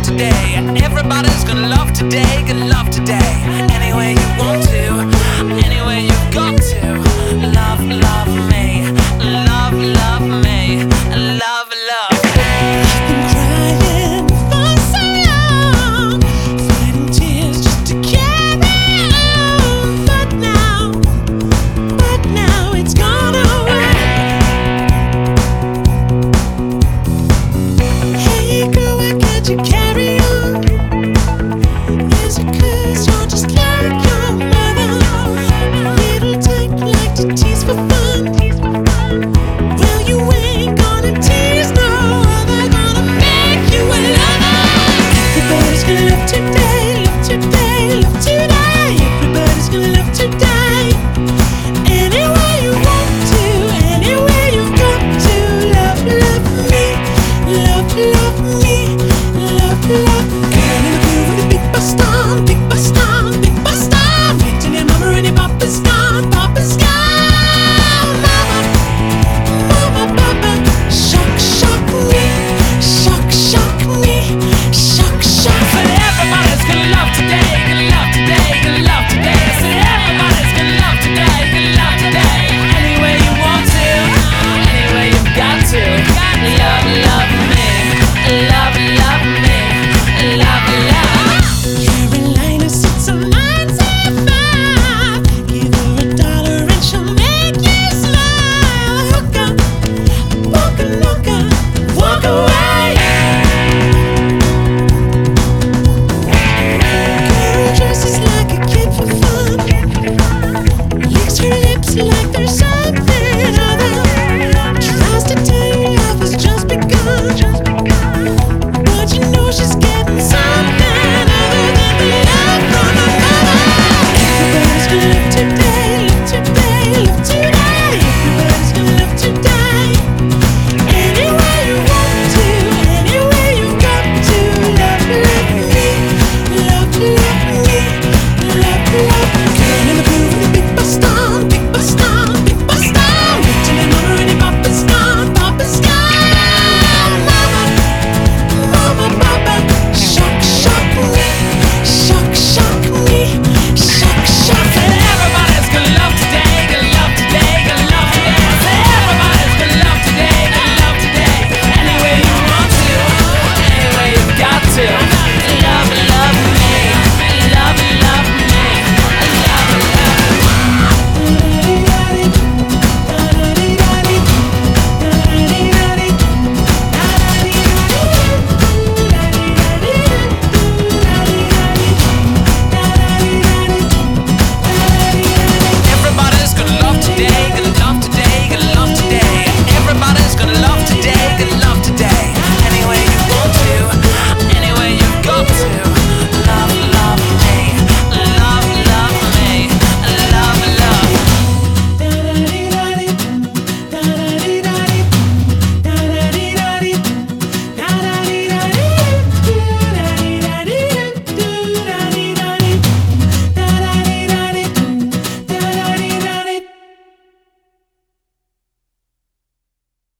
today. Everybody's gonna love today, gonna love today. Any way you want to, any way you've got to. Love, love me, love, love me, love, love me. I've been crying for so long, fighting tears just to carry on. But now it's gone away. Hey girl, why can't you carry on? Is it 'cause you're just like your mother? Little type like to tease for fun. Well, you ain't gonna tease no other, gonna make you a lover. Everybody's gonna love today, love today, love today. Everybody's gonna love today. Any way you want to, any way you've got to. Love, love me, love, love me, love, love. Girl in the blue with a big bust on, big bust on.